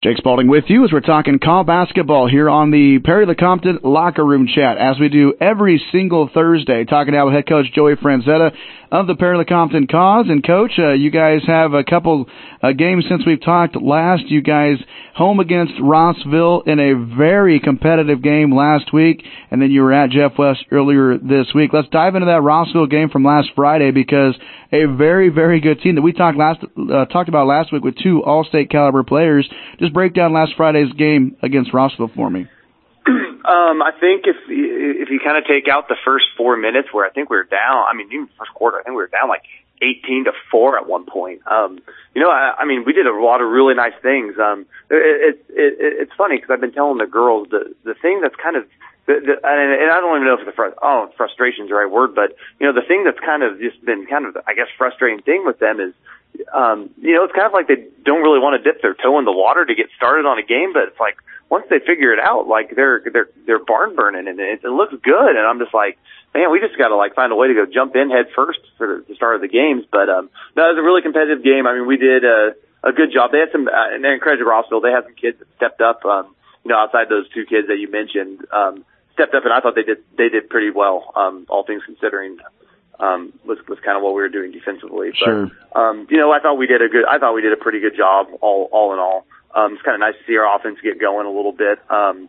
Jake Spalding with you as we're talking college basketball here on the Perry Lecompton Locker Room Chat, as we do every single Thursday, talking out with head coach Joey Franzetta of the Perry Lecompton Cause. And, Coach, you guys have a couple games since we've talked last. You guys home against Rossville in a very competitive game last week, and then you were at Jeff West earlier this week. Let's dive into that Rossville game from last Friday, because a very, very good team that we talked about last week with two All-State caliber players. Just break down last Friday's game against Rossville for me. I think if you kind of take out the first 4 minutes where I think we were down, even first quarter, I think we were down like 18-4 at one point. We did a lot of really nice things. It's funny because I've been telling the girls the thing that's kind of, and I don't even know if frustration is the right word, but the thing that's kind of just been kind of, I guess, frustrating thing with them is, it's kind of like they don't really want to dip their toe in the water to get started on a game, but it's like once they figure it out, like they're barn burning and it looks good, and I'm just like, man, we just got to like find a way to go jump in head first for the start of the games. But no, it was a really competitive game. We did a good job. They had some, and then credit to Rossville, they had some kids that stepped up. Outside those two kids that you mentioned, stepped up, and I thought they did pretty well, all things considering. Was kind of what we were doing defensively. But, sure. I thought we did a pretty good job all in all. It's kind of nice to see our offense get going a little bit. And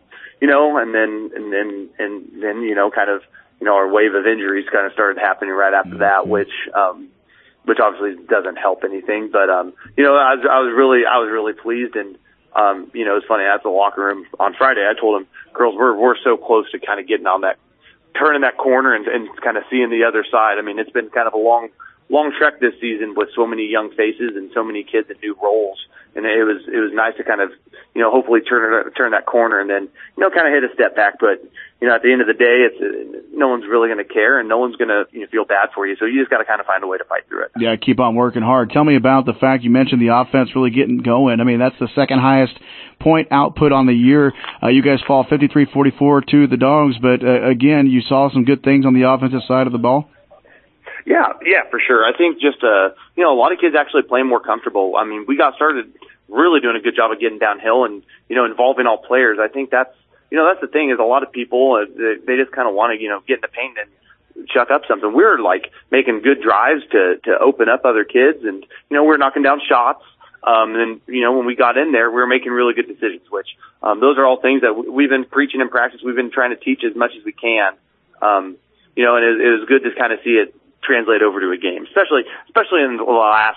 then kind of, our wave of injuries kind of started happening right after that, which obviously doesn't help anything. But, I was really pleased. And, it's funny, at the locker room on Friday, I told them, girls, we're so close to kind of getting on that, turning that corner and kind of seeing the other side. It's been kind of a long trek this season with so many young faces and so many kids in new roles. And it was nice to kind of, hopefully turn that corner and then, kind of hit a step back. But, at the end of the day, no one's really going to care and no one's going to feel bad for you. So you just got to kind of find a way to fight through it. Yeah, keep on working hard. Tell me about the fact you mentioned the offense really getting going. That's the second highest point output on the year. You guys fall 53-44 to the Dogs, but again, you saw some good things on the offensive side of the ball. Yeah, for sure. I think just a lot of kids actually playing more comfortable. We got started really doing a good job of getting downhill and involving all players. I think that's the thing is a lot of people they just kind of want to get in the paint and chuck up something. We're like making good drives to open up other kids, and we're knocking down shots. And when we got in there, we were making really good decisions, which those are all things that we've been preaching in practice. We've been trying to teach as much as we can. And it was good to kind of see it translate over to a game, especially in the last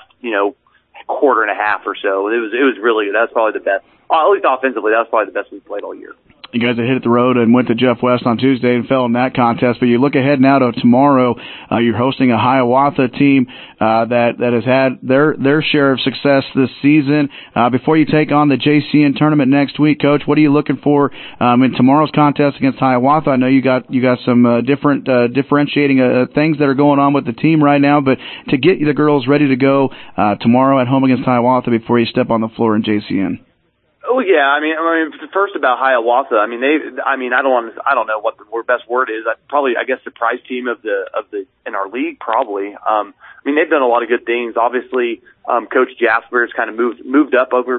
quarter and a half or so. It was really good. That's probably the best, at least offensively. That was probably the best we've played all year. You guys had hit the road and went to Jeff West on Tuesday and fell in that contest. But you look ahead now to tomorrow. You're hosting a Hiawatha team that has had their share of success this season. Before you take on the JCN tournament next week, Coach, what are you looking for in tomorrow's contest against Hiawatha? I know you got some differentiating things that are going on with the team right now, but to get the girls ready to go tomorrow at home against Hiawatha before you step on the floor in JCN. Oh yeah, first about Hiawatha. I don't know what the best word is. I guess surprise team of the in our league probably. They've done a lot of good things. Obviously, Coach Jasper's kind of moved over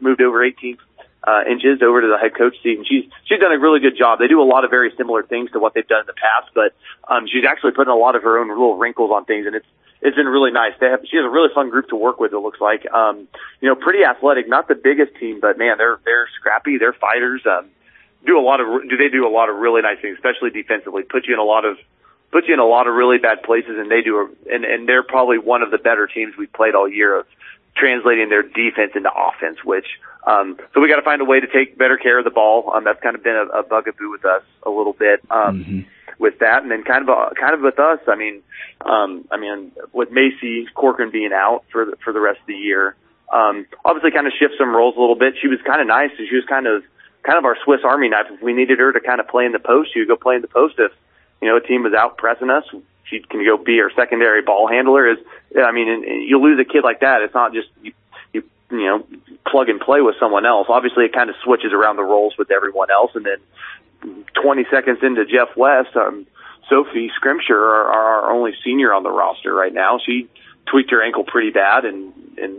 18 inches over to the head coach seat, and she's done a really good job. They do a lot of very similar things to what they've done in the past, but she's actually putting a lot of her own little wrinkles on things, and it's been really nice. She has a really fun group to work with, it looks like. Pretty athletic, not the biggest team, but man, they're scrappy, they're fighters. They do a lot of really nice things, especially defensively. Put you in a lot of really bad places, and and they're probably one of the better teams we've played all year of translating their defense into offense, which so we got to find a way to take better care of the ball. That's kind of been a bugaboo with us a little bit. With that, and then kind of with us. With Macy Corcoran being out for the rest of the year, obviously kind of shift some roles a little bit. She was kind of nice. She was kind of our Swiss Army knife. If we needed her to kind of play in the post, she would go play in the post. If a team was out pressing us, she can go be our secondary ball handler. And you lose a kid like that. It's not just you plug and play with someone else. Obviously, it kind of switches around the roles with everyone else, and then 20 seconds into Jeff West, Sophie Scrimshire, our only senior on the roster right now, she tweaked her ankle pretty bad, and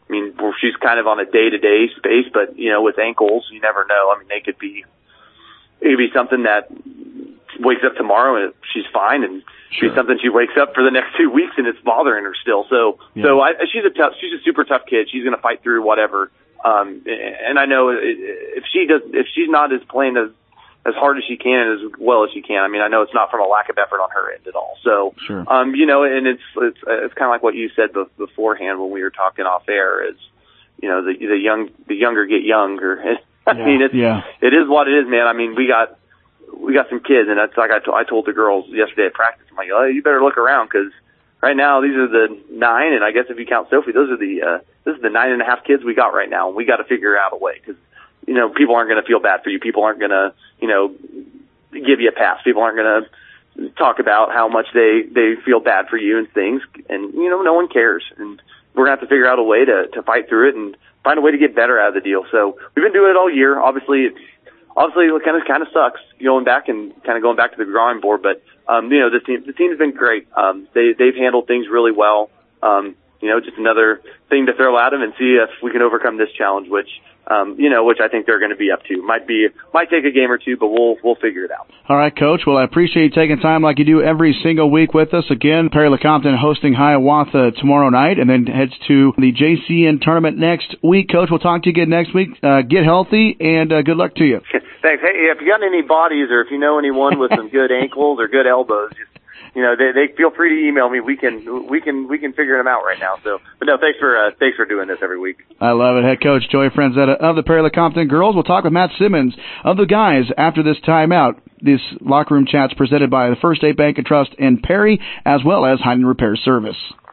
I mean, she's kind of on a day-to-day space, but, you know, with ankles, you never know. I mean, it could be something that wakes up tomorrow and she's fine, and Sure. be something she wakes up for the next 2 weeks and it's bothering her still. So, she's a super tough kid. She's going to fight through whatever. And I know if she's not playing as hard as she can, as well as she can, I mean, I know it's not from a lack of effort on her end at all. So, Sure. you know, and it's kind of like what you said beforehand when we were talking off air is, you know, the younger get younger. I mean, it is what it is, man. I mean, we got some kids, and that's like I told the girls yesterday at practice. I'm like, oh, you better look around, because right now these are the 9, and I guess if you count Sophie, this is the 9.5 kids we got right now, and we got to figure out a way, because, you know, people aren't going to feel bad for you. People aren't going to, you know, give you a pass. People aren't going to talk about how much they feel bad for you and things, and, you know, no one cares, and we're going to have to figure out a way to fight through it and find a way to get better out of the deal. So we've been doing it all year. Obviously, it kind of sucks going back to the drawing board, but you know, the team's been great. They've handled things really well. You know, just another thing to throw at them and see if we can overcome this challenge, which I think they're going to be up to. Might take a game or two, but we'll figure it out. All right, Coach. Well, I appreciate you taking time like you do every single week with us. Again, Perry LeCompton hosting Hiawatha tomorrow night, and then heads to the JCN tournament next week. Coach, we'll talk to you again next week. Get healthy, and good luck to you. Thanks. Hey, if you got any bodies, or if you know anyone with some good ankles or good elbows, just, you know, they feel free to email me. We can figure them out right now. So, but no, thanks for doing this every week. I love it. Head coach Joey Franzetta of the Perry LeCompton girls. We'll talk with Matt Simmons of the guys after this timeout. This locker room chat's presented by the First State Bank and Trust in Perry, as well as Heinen Repair Service.